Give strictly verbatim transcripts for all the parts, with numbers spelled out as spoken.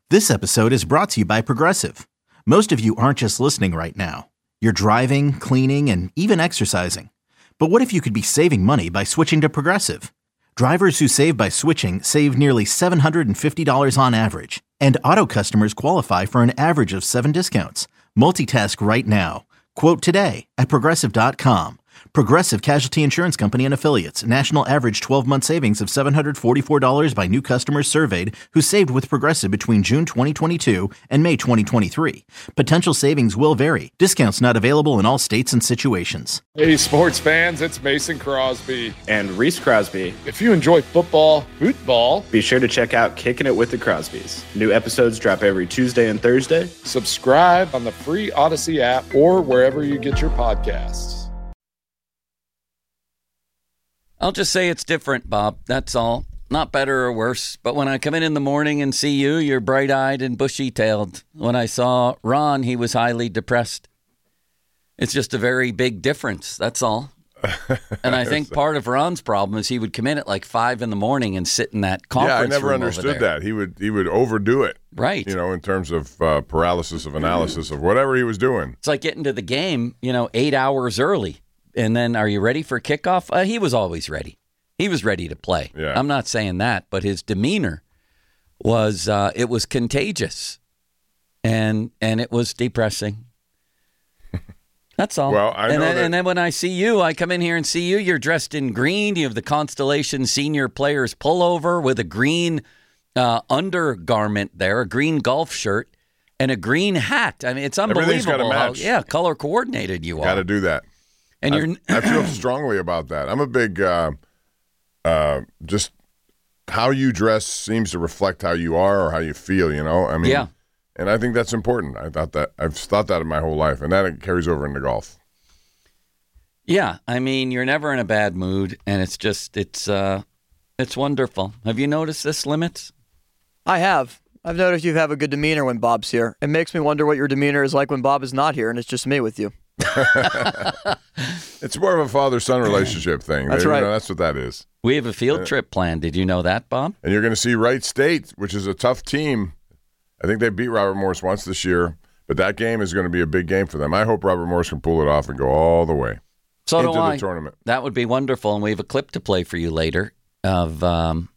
This episode is brought to you by Progressive. Most of you aren't just listening right now. You're driving, cleaning, and even exercising. But what if you could be saving money by switching to Progressive? Drivers who save by switching save nearly seven hundred fifty dollars on average. And auto customers qualify for an average of seven discounts. Multitask right now. Quote today at Progressive dot com. Progressive Casualty Insurance Company and Affiliates. National average twelve-month savings of seven hundred forty-four dollars by new customers surveyed who saved with Progressive between June twenty twenty-two and May twenty twenty-three. Potential savings will vary. Discounts not available in all states and situations. Hey, sports fans, it's Mason Crosby. And Reese Crosby. If you enjoy football, football, be sure to check out Kicking It with the Crosbys. New episodes drop every Tuesday and Thursday. Subscribe on the free Odyssey app or wherever you get your podcasts. I'll just say it's different, Bob. That's all. Not better or worse. But when I come in in the morning and see you, you're bright-eyed and bushy-tailed. When I saw Ron, he was highly depressed. It's just a very big difference. That's all. And I think part of Ron's problem is he would come in at like five in the morning and sit in that conference room. Yeah, I never room understood that. He would he would overdo it. Right. You know, in terms of uh, paralysis of analysis of whatever he was doing. It's like getting to the game, you know, eight hours early. And then, are you ready for kickoff? Uh, he was always ready. He was ready to play. Yeah. I'm not saying that, but his demeanor was, uh, it was contagious. And and it was depressing. That's all. Well, I know and then, that- and then when I see you, I come in here and see you, you're dressed in green. You have the Constellation Senior Players pullover with a green uh, undergarment there, a green golf shirt, and a green hat. I mean, it's unbelievable. Everything's gotta how, match. yeah, color coordinated you are. Got to do that. And I, you're I feel strongly about that. I'm a big, uh, uh, just how you dress seems to reflect how you are or how you feel, you know? I mean, Yeah. And I think that's important. I thought that, I've thought that in my whole life, and that carries over into golf. Yeah, I mean, you're never in a bad mood, and it's just, it's uh, it's wonderful. Have you noticed this, Limits? I have. I've noticed you have a good demeanor when Bob's here. It makes me wonder what your demeanor is like when Bob is not here, and it's just me with you. It's more of a father-son relationship thing. That's They- you right. know, that's what that is. We have a field trip planned. Did you know that, Bob? And you're going to see Wright State, which is a tough team. I think they beat Robert Morris once this year, but that game is going to be a big game for them. I hope Robert Morris can pull it off and go all the way So into do I. the tournament. That would be wonderful, and we have a clip to play for you later of um,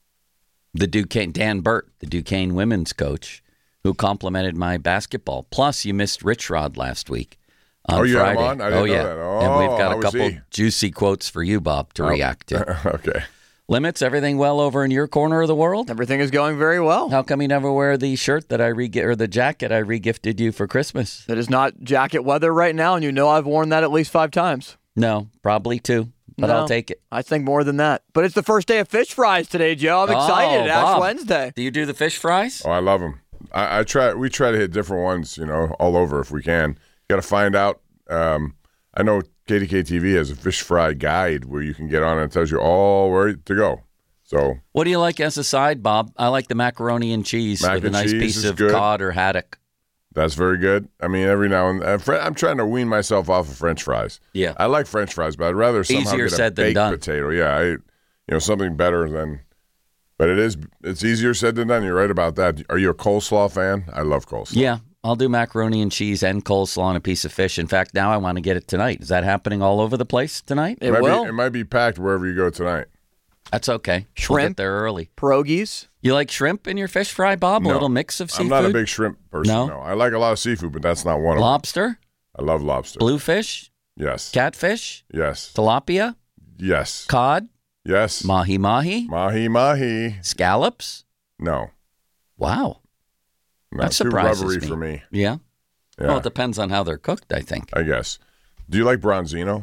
the Duquesne, Dan Burt, the Duquesne women's coach, who complimented my basketball. Plus, you missed Rich Rod last week. On Oh, you had him Friday. on? I didn't oh, know yeah. that. Oh, and we've got how a was couple he? juicy quotes for you, Bob, to Oh. react to. Okay. Limits, everything well over in your corner of the world? Everything is going very well. How come you never wear the shirt that I re or the jacket I regifted you for Christmas? It is not jacket weather right now, and you know I've worn that at least five times. No, probably two, but No, I'll take it. I think more than that. But it's the first day of fish fries today, Joe. I'm excited. Oh, Ash Bob. Wednesday. Do you do the fish fries? Oh, I love them. I, I try. We try to hit different ones, you know, all over if we can. Got to find out. Um, I know K D K T V has a fish fry guide where you can get on and it tells you all where to go. So What do you like as a side, Bob? I like the macaroni and cheese Mac with a and nice cheese piece is of good. cod or haddock. that's very good. I mean, every now and then, I'm trying to wean myself off of French fries. Yeah. I like French fries, but I'd rather somehow Easier get a said than baked done. potato. Yeah, I, you know, something better than. But it is. It's easier said than done. You're right about that. Are you a coleslaw fan? I love coleslaw. Yeah, I'll do macaroni and cheese and coleslaw and a piece of fish. In fact, now I want to get it tonight. Is that happening all over the place tonight? It It might, will. be, it might be packed wherever you go tonight. That's okay. We'll Shrimp. get there early. Pierogies. You like shrimp in your fish fry, Bob? A No. little mix of seafood? I'm not a big shrimp person. No? No, I like a lot of seafood, but that's not one of Lobster? them. I love lobster. Bluefish? Yes. Catfish? Yes. Tilapia? Yes. Cod? Yes. Mahi mahi? Mahi mahi. Scallops? No. Wow. No, That too surprises rubbery me. for me. Yeah? Yeah, Well, it depends on how they're cooked, I think. I guess. Do you like Bronzino?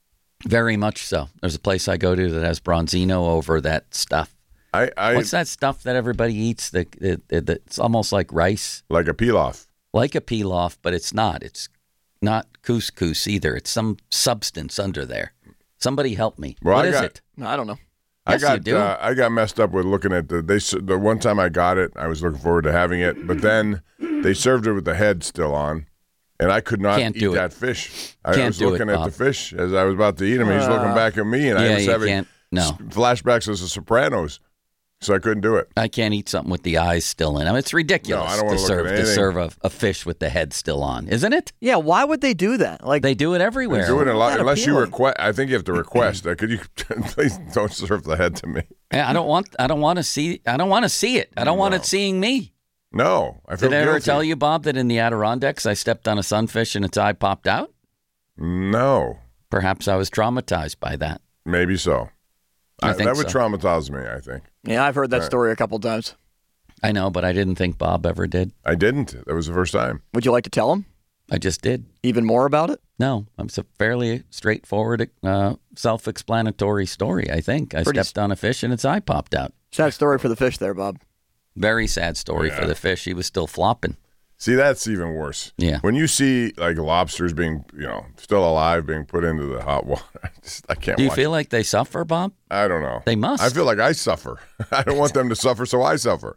Very much so. There's a place I go to that has Bronzino over that stuff. I, I What's that stuff that everybody eats? The, the, the, the- it's almost like rice, like a pilaf. like a pilaf, but it's not. It's not couscous either. It's some substance under there. Somebody help me. Well, What I is got- it? I don't know. I Yes, got you do. Uh, I got messed up with looking at the they s- the one time I got it, I was looking forward to having it, but then they served it with the head still on, and I could not Can't eat do it. that fish. I Can't was do it, looking at Bob. the fish as I was about to eat him. He's looking back at me, and I Yeah, was you having can't- no. s- flashbacks of The Sopranos. so I couldn't do it. I can't eat something with the eyes still in. I mean, it's ridiculous No, I don't wanna to look serve at to anything. serve a, a fish with the head still on, isn't it? Yeah, why would they do that? Like, They do it everywhere. They do it a lot, Not unless you appealing. request. I think you have to request. Uh, Could you please don't serve the head to me? Yeah, I don't want. I don't want to see. I don't want to see it. I don't want No. it seeing me. No, I feel Did I ever guilty. tell you, Bob, that in the Adirondacks I stepped on a sunfish and its eye popped out? No, Perhaps I was traumatized by that. maybe so. I I think that would so. traumatize me. I think yeah, I've heard that Right. story a couple times. I know, but I didn't think Bob ever did. I didn't. That was the first time. Would you like to tell him I just did. even more about it? No, it's a fairly straightforward, uh, self-explanatory story. I think I Pretty stepped on a fish and its eye popped out. Sad story for the fish there, Bob. Very sad story Yeah. for the fish. He was still flopping. See, that's even worse. Yeah. When you see like lobsters being, you know, still alive, being put into the hot water, I, just, I can't. Do you watch feel like they suffer, Bob? it. I don't know. They must. I feel like I suffer. I don't want them to suffer, so I suffer.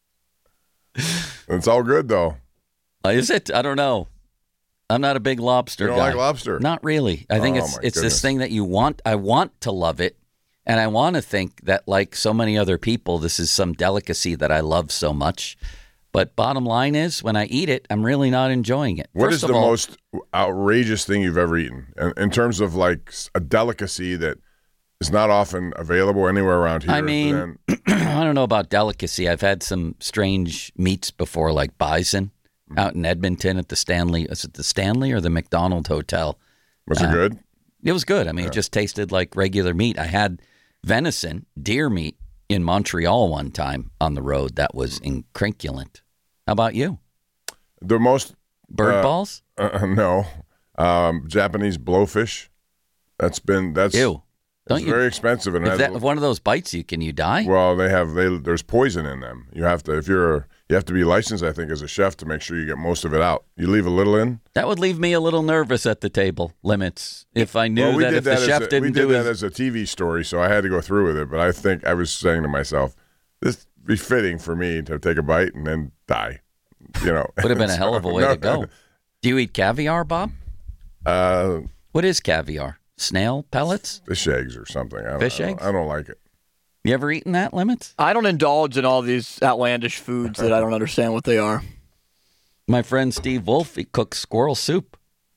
It's all good though. Uh, is it? I don't know. I'm not a big lobster You don't guy. like lobster? Not really. I think Oh, it's my it's goodness. this thing that you want. I want to love it, and I want to think that, like so many other people, this is some delicacy that I love so much. But bottom line is, when I eat it, I'm really not enjoying it. What First is of the all, most outrageous thing you've ever eaten in, in terms of like a delicacy that is not often available anywhere around here? I mean, Then- I don't know about delicacy. I've had some strange meats before, like bison Mm-hmm. out in Edmonton at the Stanley. Is it the Stanley or the McDonald Hotel? was it good? It was good. I mean, it just tasted like regular meat. I had venison, deer meat in Montreal one time on the road. That was incrinculent. How about you? The most Bird Uh, balls? uh, no um, Japanese blowfish. That's been that's Ew. Don't it's you? very expensive and If, has, that, if one of those bites you, can you die? well, they have they there's poison in them. You have to if you're you have to be licensed, I think, as a chef to make sure you get most of it out. You leave a little in. That would leave me a little nervous at the table. Limits. If I knew well, we that did if that the as chef a, didn't we did do that his, as a T V story, so I had to go through with it. But I think I was saying to myself, this would be fitting for me to take a bite and then die. You know, would have been a hell of a way No, to go. Do you eat caviar, Bob? Uh, What is caviar? Snail pellets? fish eggs or something. I don't, Fish I don't- eggs? I don't like it. You ever eaten that, Limits? I don't indulge in all these outlandish foods that I don't understand what they are. My friend Steve Wolf, he cooks squirrel soup.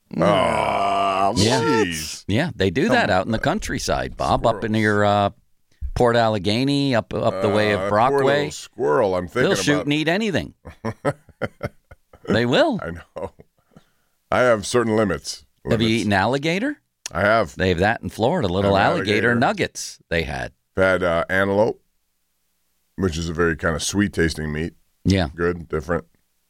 Oh, Yeah. jeez. Yeah, they do that out in the countryside, Bob, up in your uh, Port Allegheny, up up the way Uh, of that poor Brockway. little squirrel. I'm thinking They'll shoot about. and eat anything. They will. I know. I have certain limits. Have you limits. eaten alligator? I have. They have that in Florida, little Have alligator, alligator. nuggets they had. Had uh, antelope, which is a very kind of sweet tasting meat. Yeah, Good, different.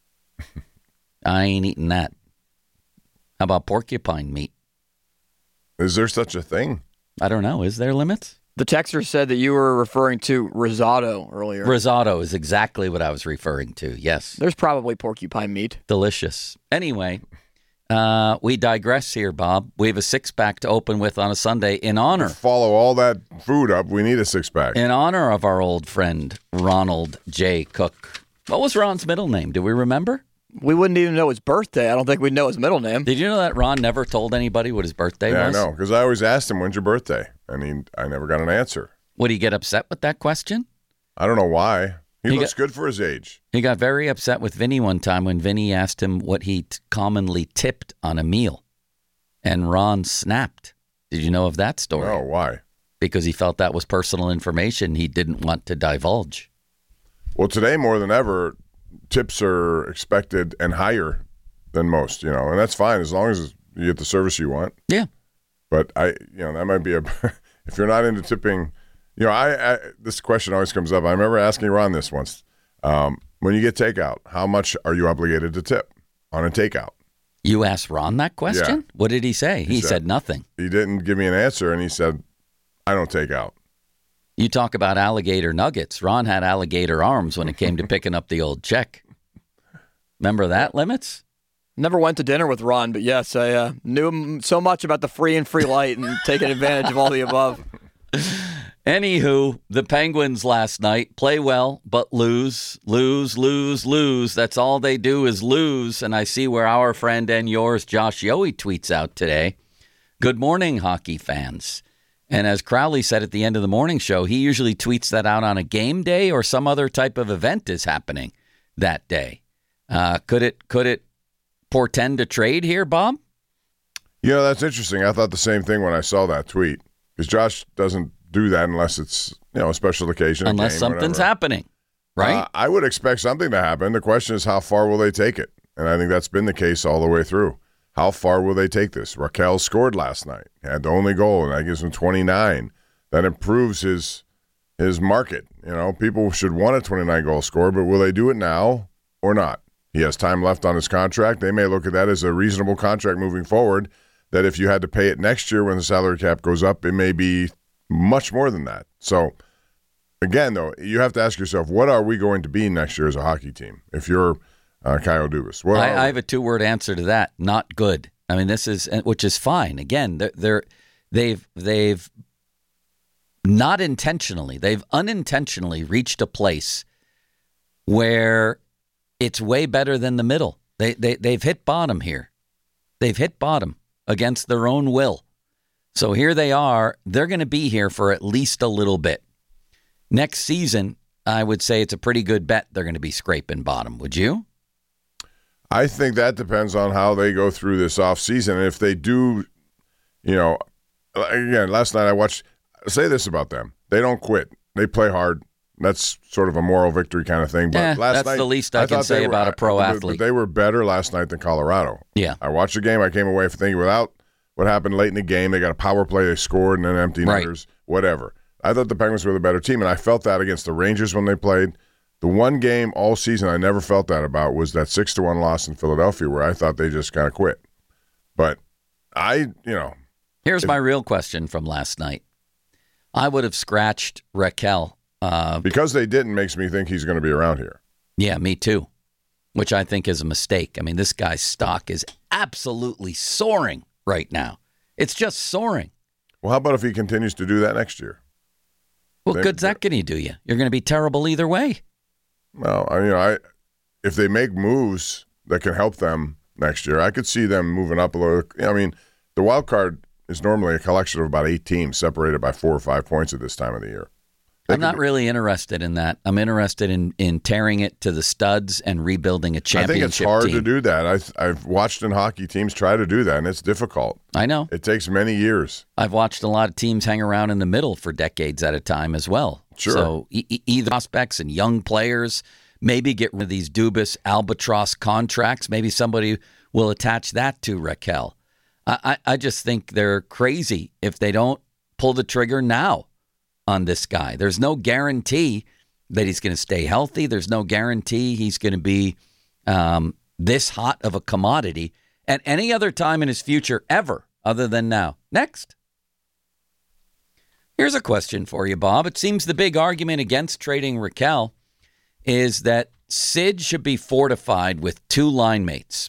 I ain't eating that. How about porcupine meat? Is there such a thing? I don't know. Is there limits? The texter said that you were referring to risotto earlier. Risotto is exactly what I was referring to. Yes. There's probably porcupine meat. Delicious. Anyway, uh, we digress here, Bob. We have a six pack to open with on a Sunday in honor Follow all that food up. We need a six pack. in honor of our old friend Ronald J. Cook. What was Ron's middle name? Do we remember? We wouldn't even know his birthday. I don't think we'd know his middle name. Did you know that Ron never told anybody what his birthday Yeah, I was? know. Because I always asked him, when's your birthday? And he, I never got an answer. Would he get upset with that question? I don't know why. He, He looks got- good for his age. He got very upset with Vinny one time when Vinny asked him what he t- commonly tipped on a meal. And Ron snapped. Did you know of that story? No, why? Because he felt that was personal information he didn't want to divulge. Well, today more than ever, tips are expected and higher than most, you know, and that's fine as long as you get the service you want. Yeah. But I, you know, that might be a, if you're not into tipping, you know, I, I this question always comes up. I remember asking Ron this once. Um, when you get takeout, how much are you obligated to tip on a takeout? You asked Ron that question? Yeah. What did he say? He, He said, said- nothing. He didn't give me an answer, and he said, I don't take out. You talk about alligator nuggets. Ron had alligator arms when it came to picking up the old check. Remember that, Limits? Never went to dinner with Ron, but yes, I uh, knew him so much about the free and free light and taking advantage of all the above. Anywho, the Penguins last night play well, but lose, lose, lose, lose. That's all they do is lose. And I see where our friend and yours, Josh Yohe, tweets out today. Good morning, hockey fans. And as Crowley said at the end of the morning show, he usually tweets that out on a game day or some other type of event is happening that day. Uh, could it could it portend a trade here, Bob? You know, that's interesting. I thought the same thing when I saw that tweet, because Josh doesn't do that unless it's, you know, a special occasion. Unless game, something's whatever. happening, right? Uh, I would expect something to happen. The question is, how far will they take it? And I think that's been the case all the way through. How far will they take this? Raquel scored last night, had the only goal, and that gives him twenty-nine. That improves his his market. You know, people should want a twenty-nine goal scorer, but will they do it now or not? He has time left on his contract. They may look at that as a reasonable contract moving forward, that if you had to pay it next year when the salary cap goes up, it may be much more than that. So, again, though, you have to ask yourself, what are we going to be next year as a hockey team if you're uh, Kyle Dubas? What I, I have a two-word answer to that. Not good. I mean, this is, which is fine. Again, they're, they're they've they've not intentionally, they've unintentionally reached a place where it's way better than the middle. They they they've hit bottom here. They've hit bottom against their own will. So here they are. They're going to be here for at least a little bit. Next season, I would say it's a pretty good bet they're going to be scraping bottom. Would you? I think that depends on how they go through this offseason. And if they do, you know, again, last night I watched, say this about them. They don't quit. They play hard. That's sort of a moral victory kind of thing. But eh, last that's night, the least I, I can say were, about a pro I, athlete. But they were better last night than Colorado. Yeah. I watched the game. I came away thinking, without what happened late in the game, they got a power play, they scored, and then empty right. netters, whatever. I thought the Penguins were the better team, and I felt that against the Rangers when they played. The one game all season I never felt that about was that six to one loss in Philadelphia, where I thought they just kind of quit. But I, you know. Here's if, my real question from last night. I would have scratched Raquel. Uh, because they didn't makes me think he's going to be around here. Yeah, me too, which I think is a mistake. I mean, this guy's stock is absolutely soaring right now. It's just soaring. Well, how about if he continues to do that next year? What Then, good's that going to do you? You're going to be terrible either way. Well, I mean, I if they make moves that can help them next year, I could see them moving up a little. I mean, the wild card is normally a collection of about eight teams separated by four or five points at this time of the year. They I'm not really interested in that. I'm interested in, in tearing it to the studs and rebuilding a championship I think it's hard team. to do that. I've, I've watched in hockey teams try to do that, and it's difficult. I know. It takes many years. I've watched a lot of teams hang around in the middle for decades at a time as well. Sure. So e- either prospects and young players, maybe get rid of these Dubas albatross contracts. Maybe somebody will attach that to Raquel. I, I, I just think they're crazy if they don't pull the trigger now on this guy. There's no guarantee that he's going to stay healthy. There's no guarantee he's going to be um, this hot of a commodity at any other time in his future ever other than now. Next. Here's a question for you, Bob. It seems the big argument against trading Raquel is that Sid should be fortified with two line mates.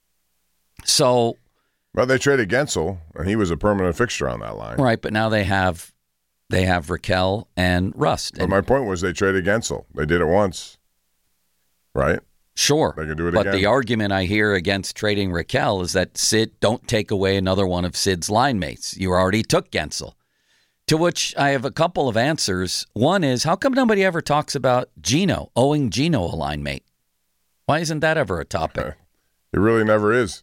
So, well, they traded Gensel, and he was a permanent fixture on that line. Right, but now they have they have Raquel and Rust. But and, my point was they traded Gensel. They did it once, right? Sure. They can do it but again. the argument I hear against trading Raquel is that Sid, don't take away another one of Sid's line mates. You already took Gensel. To which I have a couple of answers. One is, how come nobody ever talks about Gino, owing Gino a line mate? Why isn't that ever a topic? It really never is.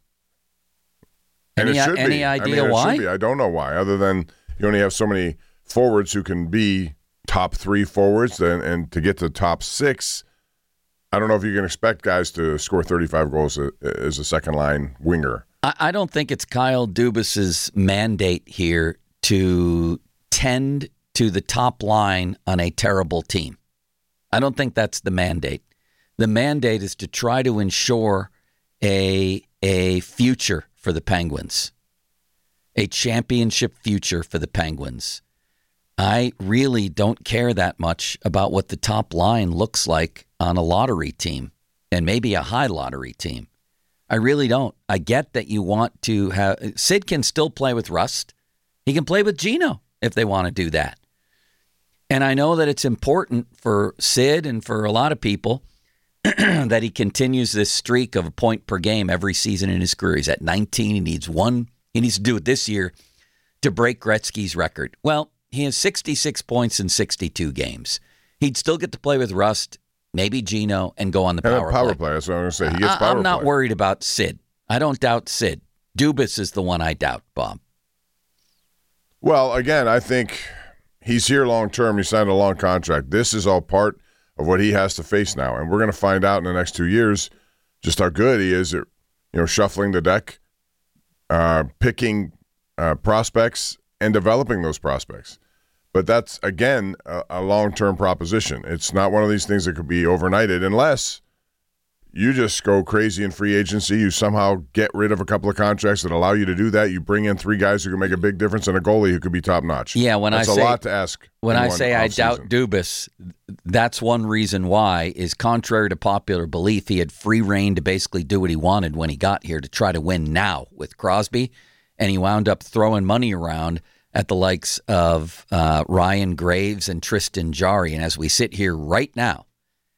And any it should any be. idea I mean, it why? Should be. I don't know why, other than you only have so many forwards who can be top three forwards, and, and to get to top six, I don't know if you can expect guys to score thirty-five goals as a second-line winger. I, I don't think it's Kyle Dubas's mandate here to tend to the top line on a terrible team. I don't think that's the mandate. The mandate is to try to ensure a a future for the Penguins, a championship future for the Penguins. I really don't care that much about what the top line looks like on a lottery team and maybe a high lottery team. I really don't. I get that you want to have Sid can still play with Rust. He can play with Gino if they want to do that. And I know that it's important for Sid and for a lot of people that he continues this streak of a point per game every season in his career. He's at nineteen. He needs one. He needs to do it this year to break Gretzky's record? Well, he has sixty-six points in sixty-two games. He'd still get to play with Rust, maybe Gino, and go on the And power, a power play. play. That's what I'm going to say. He gets I, power I'm not play. worried about Sid. I don't doubt Sid. Dubas is the one I doubt, Bob. Well, again, I think he's here long term. He signed a long contract. This is all part of what he has to face now, and we're going to find out in the next two years just how good he is at, you know, shuffling the deck, uh, picking uh, prospects, and developing those prospects. But that's, again, a, a long-term proposition. It's not one of these things that could be overnighted unless you just go crazy in free agency. You somehow get rid of a couple of contracts that allow you to do that. You bring in three guys who can make a big difference and a goalie who could be top-notch. Yeah, when that's I say, a lot to ask. When in I one say I off-season. doubt Dubas, that's one reason why, is contrary to popular belief, he had free reign to basically do what he wanted when he got here to try to win now with Crosby, and he wound up throwing money around at the likes of uh, Ryan Graves and Tristan Jarry. And as we sit here right now,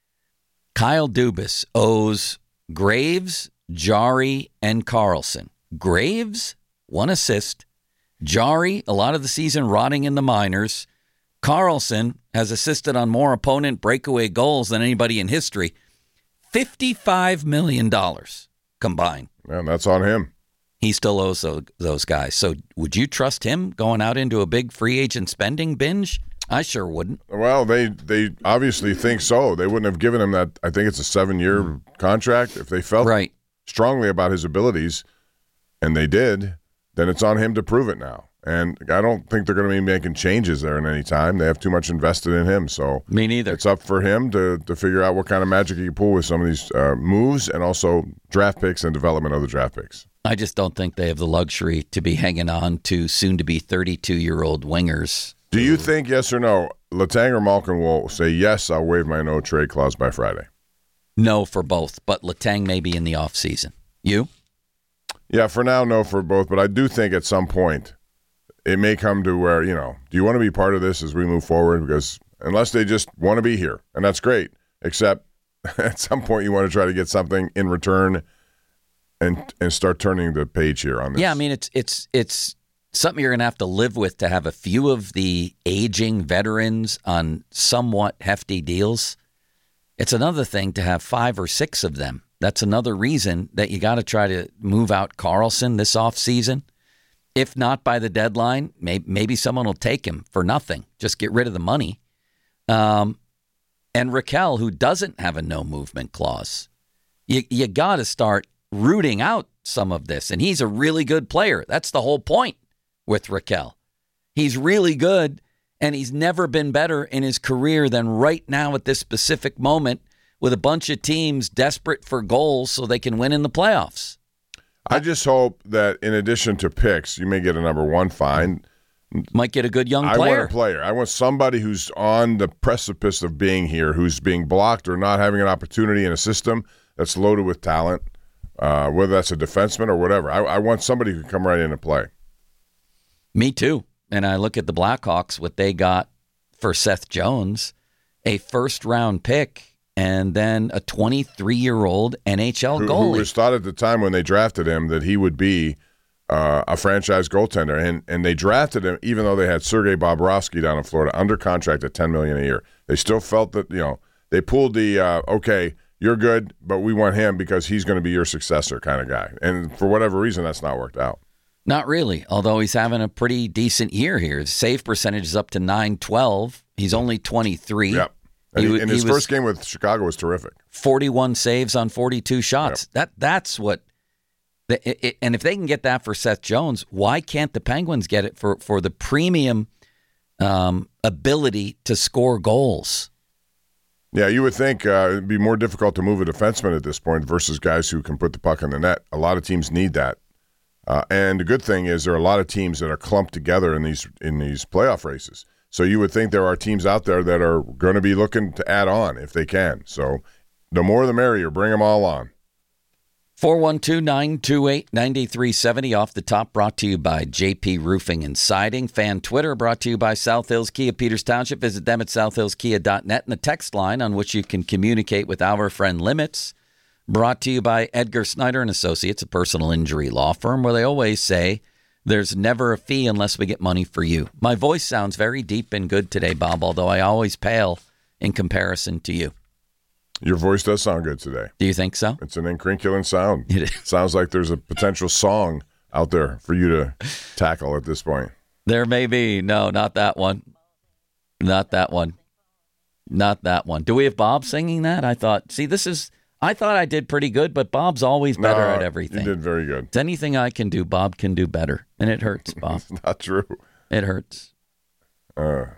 Kyle Dubas owes Graves, Jarry, and Carlson. Graves, one assist. Jarry, a lot of the season rotting in the minors. Carlson has assisted on more opponent breakaway goals than anybody in history. fifty-five million dollars combined. And that's on him. He still owes those, those guys. So would you trust him going out into a big free agent spending binge? I sure wouldn't. Well, they they obviously think so. They wouldn't have given him that. I think it's a seven-year mm. contract. If they felt right. strongly about his abilities, and they did, then it's on him to prove it now. And I don't think they're going to be making changes there in any time. They have too much invested in him. So me neither. It's up for him to, to figure out what kind of magic he can pull with some of these uh, moves and also draft picks and development of the draft picks. I just don't think they have the luxury to be hanging on to soon-to-be thirty-two-year-old wingers. Do you think, yes or no, Letang or Malkin will say, yes, I'll waive my no-trade clause by Friday? No for both, but Letang may be in the offseason. You? Yeah, for now, no for both. But I do think at some point it may come to where, you know, do you want to be part of this as we move forward? Because unless they just want to be here, and that's great, except at some point you want to try to get something in return and and start turning the page here on this. Yeah, I mean, it's it's it's something you're going to have to live with, to have a few of the aging veterans on somewhat hefty deals. It's another thing to have five or six of them. That's another reason that you got to try to move out Carlson this offseason. If not by the deadline, maybe, maybe someone will take him for nothing. Just get rid of the money. Um, and Raquel, who doesn't have a no movement clause, you you got to start rooting out some of this. And he's a really good player. That's the whole point with Raquel. He's really good, and he's never been better in his career than right now at this specific moment with a bunch of teams desperate for goals so they can win in the playoffs. I just hope that in addition to picks, you may get a number one fine. Might get a good young player. I want a player. I want somebody who's on the precipice of being here, who's being blocked or not having an opportunity in a system that's loaded with talent, uh, whether that's a defenseman or whatever. I, I want somebody who can come right in and play. Me too. And I look at the Blackhawks, what they got for Seth Jones, a first-round pick, and then a twenty-three-year-old N H L who, goalie. Who was thought at the time when they drafted him that he would be uh, a franchise goaltender. And and they drafted him even though they had Sergei Bobrovsky down in Florida under contract at ten million dollars a year. They still felt that, you know, they pulled the, uh, okay, you're good, but we want him because he's going to be your successor kind of guy. And for whatever reason, that's not worked out. Not really, although he's having a pretty decent year here. His save percentage is up to nine twelve. He's only twenty-three. Yep. And, he, he, and his he first game with Chicago was terrific. forty-one saves on forty-two shots. Yep. That That's what the, it, it, – and if they can get that for Seth Jones, why can't the Penguins get it for, for the premium um, ability to score goals? Yeah, you would think uh, it'd be more difficult to move a defenseman at this point versus guys who can put the puck in the net. A lot of teams need that. Uh, and the good thing is there are a lot of teams that are clumped together in these in these playoff races. So you would think there are teams out there that are going to be looking to add on if they can. So the more the merrier. Bring them all on. four one two, nine two eight, nine three seven zero off the top, brought to you by J P Roofing and Siding. Fan Twitter brought to you by South Hills Kia Peters Township. Visit them at south hills kia dot net, and the text line on which you can communicate with our friend Limits. Brought to you by Edgar Snyder and Associates, a personal injury law firm, where they always say There's never a fee unless we get money for you. My voice sounds very deep and good today, Bob, although I always pale in comparison to you. Your voice does sound good today. Do you think so? It's an incrinculant sound. It is. Sounds like there's a potential song out there for you to tackle at this point. There may be. No, not that one. Not that one. Not that one. Do we have Bob singing that? I thought, see, this is, I thought I did pretty good, but Bob's always better no, at everything. You did very good. It's anything I can do, Bob can do better. And it hurts, Bob. It's not true. It hurts. Uh.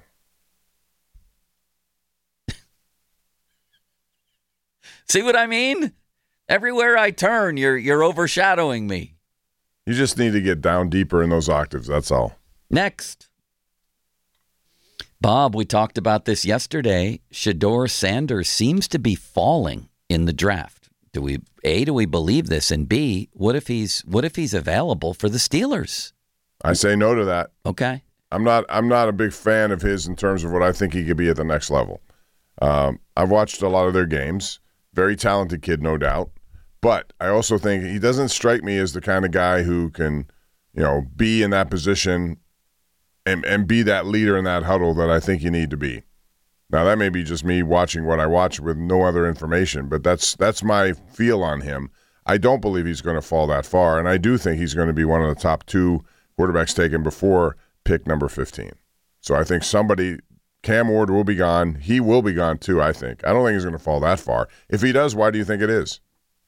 See what I mean? Everywhere I turn, you're you're overshadowing me. You just need to get down deeper in those octaves, that's all. Next. Bob, we talked about this yesterday. Shedeur Sanders seems to be falling in the draft. Do we A, do we believe this? And B, what if he's what if he's available for the Steelers? I say no to that. Okay. I'm not I'm not a big fan of his in terms of what I think he could be at the next level. Um, I've watched a lot of their games. Very talented kid, no doubt. But I also think he doesn't strike me as the kind of guy who can, you know, be in that position and, and be that leader in that huddle that I think you need to be. Now, that may be just me watching what I watch with no other information, but that's that's my feel on him. I don't believe he's going to fall that far, and I do think he's going to be one of the top two quarterbacks taken before pick number fifteen. So I think somebody, Cam Ward will be gone. He will be gone too, I think. I don't think he's going to fall that far. If he does, why do you think it is?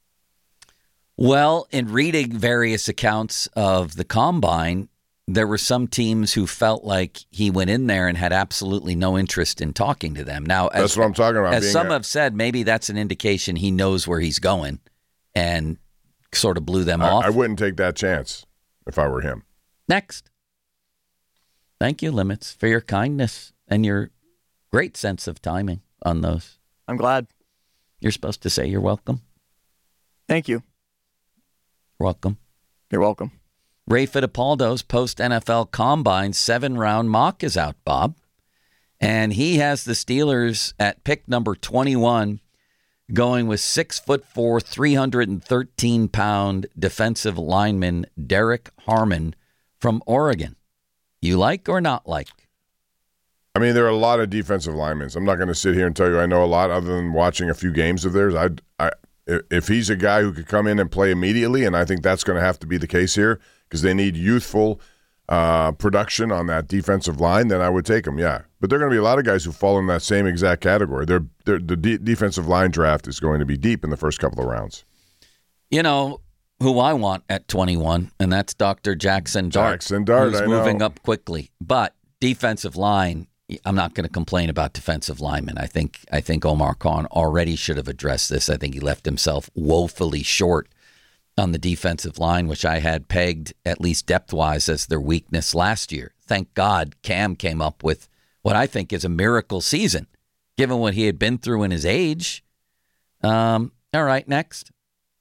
Well, in reading various accounts of the Combine, there were some teams who felt like he went in there and had absolutely no interest in talking to them. Now, as, that's what I'm talking about. As being some a, have said, maybe that's an indication he knows where he's going and sort of blew them I, off. I wouldn't take that chance if I were him. Next. Thank you, Limits, for your kindness and your great sense of timing on those. I'm glad. You're supposed to say you're welcome. Thank you. Welcome. You're welcome. Ray Fittipaldo's post-N F L Combine seven-round mock is out, Bob. And he has the Steelers at pick number twenty-one going with six foot four, three hundred thirteen pound defensive lineman Derek Harmon from Oregon. You like or not like? I mean, there are a lot of defensive linemen. I'm not going to sit here and tell you I know a lot other than watching a few games of theirs. I, I, if he's a guy who could come in and play immediately, and I think that's going to have to be the case here because they need youthful uh, production on that defensive line, then I would take him, yeah. But there are going to be a lot of guys who fall in that same exact category. They're, they're, the de- defensive line draft is going to be deep in the first couple of rounds. You know who I want at twenty-one, and that's Doctor Jackson Dart. Jackson Dart, who's I moving know. up quickly. But defensive line, I'm not going to complain about defensive linemen. I think I think Omar Khan already should have addressed this. I think he left himself woefully short on the defensive line, which I had pegged, at least depth-wise, as their weakness last year. Thank God Cam came up with what I think is a miracle season, given what he had been through in his age. Um, all right, next.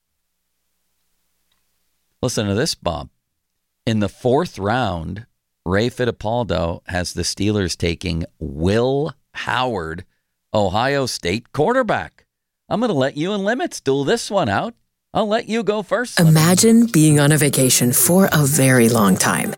Listen to this, Bob. In the fourth round, Ray Fittipaldo has the Steelers taking Will Howard, Ohio State quarterback. I'm going to let you and Limits duel this one out. I'll let you go first. Limits. Imagine being on a vacation for a very long time.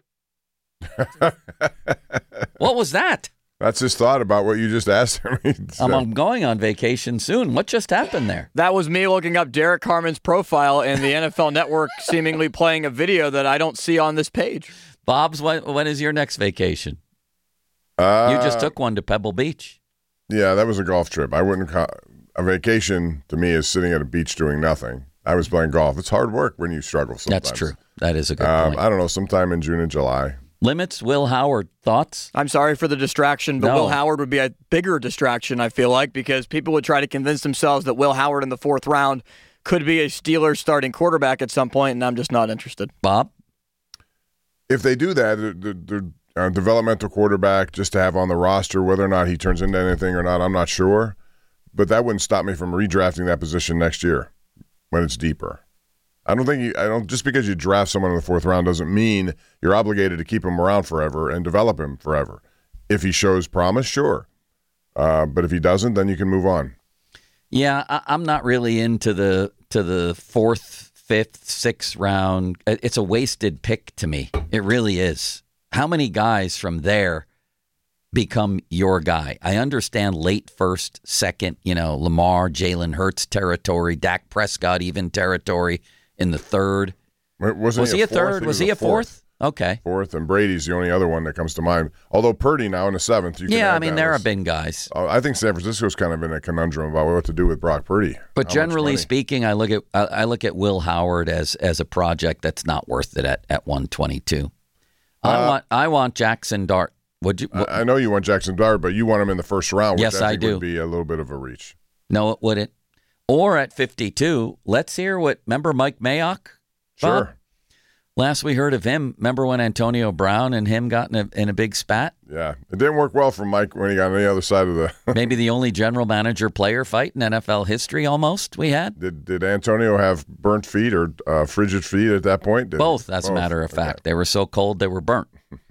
What was that? That's his thought about what you just asked me. So. I'm, I'm going on vacation soon. What just happened there? That was me looking up Derek Harmon's profile and the N F L Network seemingly playing a video that I don't see on this page. Bob's, when, when is your next vacation? Uh, You just took one to Pebble Beach. Yeah, that was a golf trip. I wouldn't call a vacation to me is sitting at a beach doing nothing. I was playing golf. It's hard work when you struggle sometimes. That's true. That is a good um, point. I don't know, sometime in June and July. Limits, Will Howard, thoughts? I'm sorry for the distraction, but No. Will Howard would be a bigger distraction, I feel like, because people would try to convince themselves that Will Howard in the fourth round could be a Steelers starting quarterback at some point, and I'm just not interested. Bob? If they do that, the, the, the uh, developmental quarterback just to have on the roster, whether or not he turns into anything or not, I'm not sure. But that wouldn't stop me from redrafting that position next year when it's deeper. I don't think you, I don't just because you draft someone in the fourth round doesn't mean you're obligated to keep him around forever and develop him forever. If he shows promise, sure. Uh, but if he doesn't, then you can move on. Yeah, I, I'm not really into the to the fourth, fifth, sixth round. It's a wasted pick to me. It really is. How many guys from there become your guy? I understand late first, second, you know, Lamar, Jalen Hurts territory, Dak Prescott even territory in the third. Wasn't was he, he a, a third? Was he a fourth? fourth? Okay. Fourth, and Brady's the only other one that comes to mind. Although Purdy now in the seventh. You can yeah, add I mean, that there as, have been guys. Uh, I think San Francisco's kind of in a conundrum about what to do with Brock Purdy. But How generally speaking, I look at I, I look at Will Howard as as a project that's not worth it at, at one twenty-two. I Uh, want I want Jackson Dart. Would you? What, I, I know you want Jackson Dart, but you want him in the first round, which yes, I I think do. would be a little bit of a reach. No, it wouldn't. Or at fifty-two, let's hear what, remember Mike Mayock? Bob? Sure. Last we heard of him, remember when Antonio Brown and him got in a, in a big spat? Yeah. It didn't work well for Mike when he got on the other side of the... Maybe the only general manager player fight in N F L history almost we had? Did did Antonio have burnt feet or uh, frigid feet at that point? Did Both, he? as Both. a matter of fact. Okay. They were so cold they were burnt.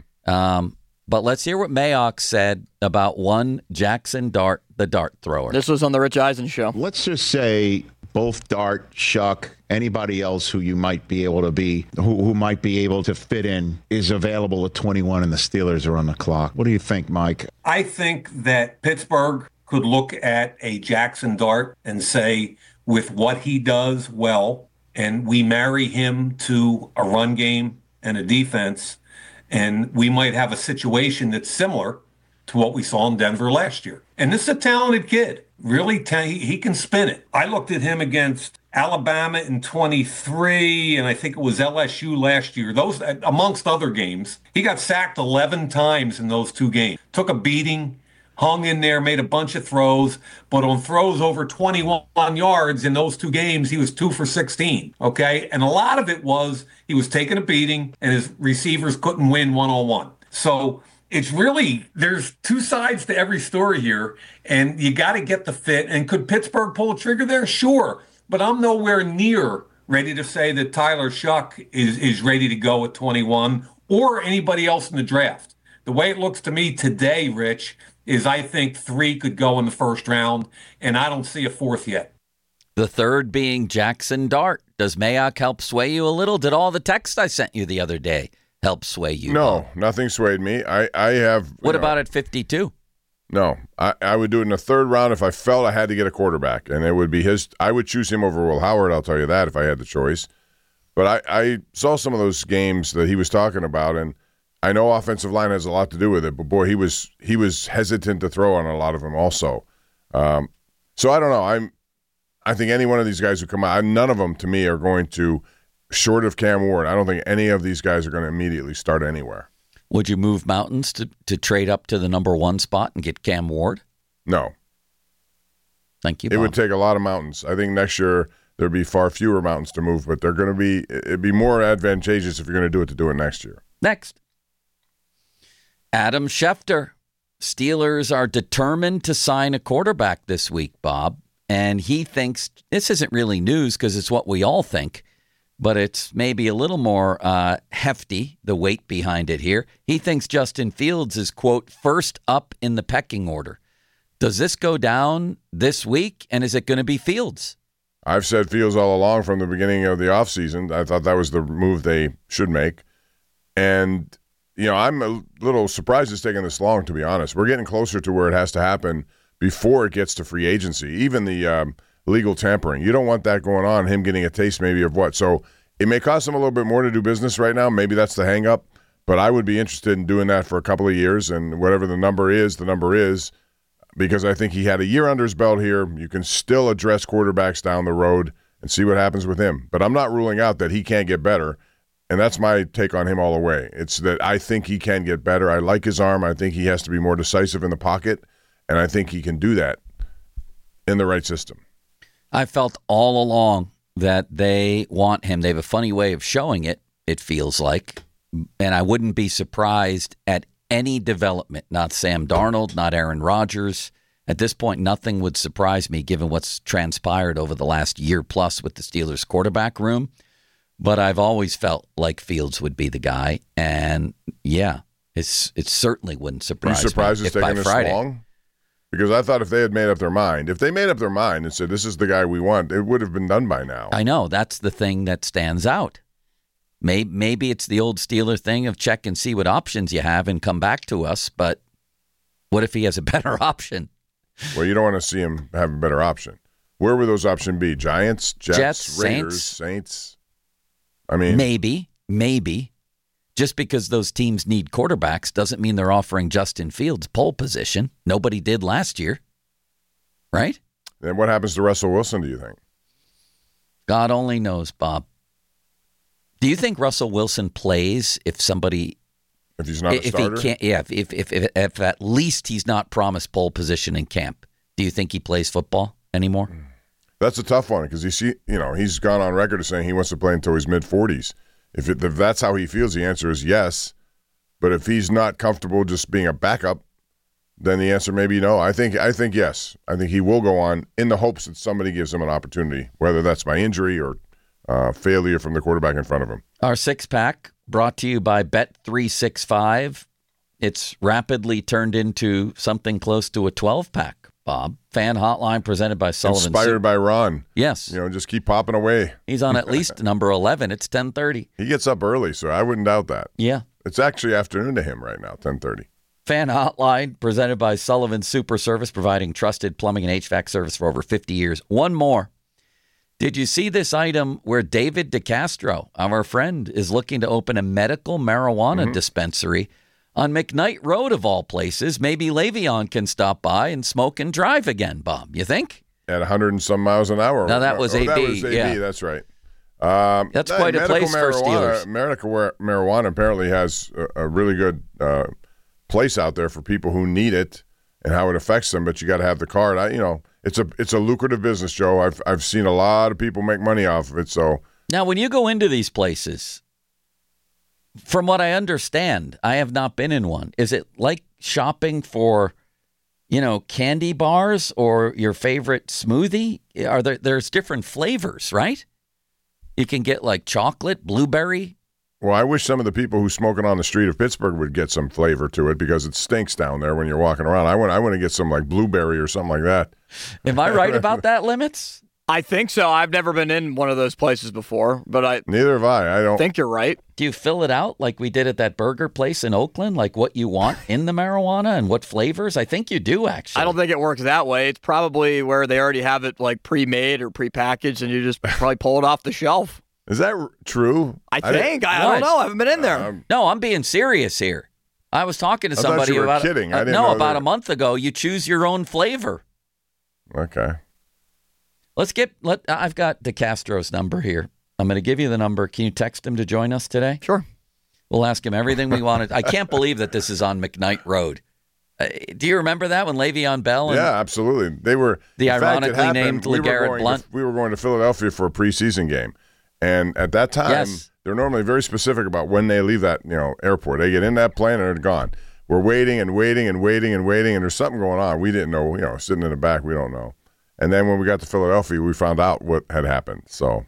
Um, but let's hear what Mayock said about one Jackson Dart, the dart thrower. This was on the Rich Eisen show. Let's just say both Dart, Shuck, anybody else who you might be able to be, who, who might be able to fit in, is available at twenty-one, and the Steelers are on the clock. What do you think, Mike? I think that Pittsburgh could look at a Jackson Dart and say, with what he does well, and we marry him to a run game and a defense, and we might have a situation that's similar to what we saw in Denver last year. And this is a talented kid. Really, ta- he can spin it. I looked at him against Alabama in twenty-three, and I think it was L S U last year. Those, amongst other games, he got sacked eleven times in those two games. Took a beating, hung in there, made a bunch of throws, but on throws over twenty-one yards in those two games, he was two for sixteen, okay? And a lot of it was he was taking a beating, and his receivers couldn't win one-on-one. So it's really, there's two sides to every story here, and you got to get the fit. And could Pittsburgh pull a trigger there? Sure, but I'm nowhere near ready to say that Tyler Shuck is, is ready to go at twenty-one or anybody else in the draft. The way it looks to me today, Rich, is I think three could go in the first round, and I don't see a fourth yet. The third being Jackson Dart. Does Mayock help sway you a little? Did all the text I sent you the other day help sway you? No, nothing swayed me. I, I have... What know, about at fifty-two? No, I, I would do it in the third round if I felt I had to get a quarterback, and it would be his... I would choose him over Will Howard, I'll tell you that, if I had the choice. But I, I saw some of those games that he was talking about, and I know offensive line has a lot to do with it, but boy, he was he was hesitant to throw on a lot of them also. Um, so I don't know. I'm I think any one of these guys who come out, none of them to me are going to, short of Cam Ward, I don't think any of these guys are going to immediately start anywhere. Would you move mountains to, to trade up to the number one spot and get Cam Ward? No. Thank you, It Bob. would take a lot of mountains. I think next year there'd be far fewer mountains to move, but they're going to be, it'd be more advantageous if you're going to do it to do it next year. Next. Adam Schefter. Steelers are determined to sign a quarterback this week, Bob. And he thinks, this isn't really news because it's what we all think, but it's maybe a little more uh, hefty, the weight behind it here. He thinks Justin Fields is, quote, first up in the pecking order. Does this go down this week, and is it going to be Fields? I've said Fields all along from the beginning of the offseason. I thought that was the move they should make. And, you know, I'm a little surprised it's taking this long, to be honest. We're getting closer to where it has to happen before it gets to free agency, even the um, legal tampering. You don't want that going on, him getting a taste maybe of what. So it may cost him a little bit more to do business right now. Maybe that's the hang-up. But I would be interested in doing that for a couple of years, and whatever the number is, the number is, because I think he had a year under his belt here. You can still address quarterbacks down the road and see what happens with him. But I'm not ruling out that he can't get better, and that's my take on him all the way. It's that I think he can get better. I like his arm. I think he has to be more decisive in the pocket. And I think he can do that in the right system. I felt all along that they want him. They have a funny way of showing it, it feels like. And I wouldn't be surprised at any development. Not Sam Darnold, not Aaron Rodgers. At this point, nothing would surprise me given what's transpired over the last year plus with the Steelers quarterback room. But I've always felt like Fields would be the guy. And, yeah, it's it certainly wouldn't surprise me. Are you surprised me it's if taking by this Friday, long? Because I thought if they had made up their mind, if they made up their mind and said, this is the guy we want, it would have been done by now. I know. That's the thing that stands out. Maybe, maybe it's the old Steeler thing of check and see what options you have and come back to us. But what if he has a better option? Well, you don't want to see him have a better option. Where would those options be? Giants, Jets, Jets, Raiders, Saints. Saints? I mean, maybe, maybe. Just because those teams need quarterbacks doesn't mean they're offering Justin Fields pole position. Nobody did last year, right? Then what happens to Russell Wilson, do you think? God only knows, Bob. Do you think Russell Wilson plays if somebody... If he's not a if starter? He can't, yeah, if, if, if, if, if at least he's not promised pole position in camp, do you think he plays football anymore? That's a tough one because he see, you know, he's gone on record as saying he wants to play until his mid-forties. If, it, if that's how he feels, the answer is yes. But if he's not comfortable just being a backup, then the answer may be no. I think I think yes. I think he will go on in the hopes that somebody gives him an opportunity, whether that's by injury or uh, failure from the quarterback in front of him. Our six-pack brought to you by Bet three sixty-five. It's rapidly turned into something close to a twelve-pack, Bob. Fan Hotline presented by Sullivan. Inspired by Ron. Yes. You know, just keep popping away. He's on at least number eleven. It's ten thirty. He gets up early, so I wouldn't doubt that. Yeah. It's actually afternoon to him right now, ten thirty. Fan Hotline presented by Sullivan Super Service, providing trusted plumbing and H V A C service for over fifty years. One more. Did you see this item where David DeCastro, our friend, is looking to open a medical marijuana mm-hmm. dispensary on McKnight Road, of all places? Maybe Le'Veon can stop by and smoke and drive again, Bob. You think? At one hundred and some miles an hour. No, that was oh, A B. That was A B, yeah. That's right. Um, that's quite a place for Steelers. Medical marijuana apparently has a, a really good uh, place out there for people who need it and how it affects them, but you got to have the card. I, you know, it's a it's a lucrative business, Joe. I've I've seen a lot of people make money off of it. So now, when you go into these places, from what I understand, I have not been in one. Is it like shopping for, you know, candy bars or your favorite smoothie? Are there? There's different flavors, right? You can get like chocolate, blueberry. Well, I wish some of the people who smoke it on the street of Pittsburgh would get some flavor to it because it stinks down there when you're walking around. I want I want to get some like blueberry or something like that. Am I right about that, Limits? I think so. I've never been in one of those places before, but I neither have I. I don't think you're right. Do you fill it out like we did at that burger place in Oakland, like what you want in the marijuana and what flavors? I think you do, actually. I don't think it works that way. It's probably where they already have it like pre-made or pre-packaged, and you just probably pull it off the shelf. Is that r- true? I think. I, I don't know. I haven't been in there. Um, no, I'm being serious here. I was talking to I somebody thought you were about kidding. Uh, I didn't no, know about that. a month ago. You choose your own flavor. Okay. Let's get. Let I've got DeCastro's number here. I'm going to give you the number. Can you text him to join us today? Sure. We'll ask him everything we wanted. I can't believe that this is on McKnight Road. Uh, do you remember that when Le'Veon Bell? And yeah, absolutely. They were the ironically ironically happened, named we LeGarrette Blount. To, we were going to Philadelphia for a preseason game, and at that time, yes. they're normally very specific about when they leave that you know airport. They get in that plane and they're gone. We're waiting and waiting and waiting and waiting, and there's something going on. We didn't know. You know, sitting in the back, we don't know. And then when we got to Philadelphia, we found out what had happened. So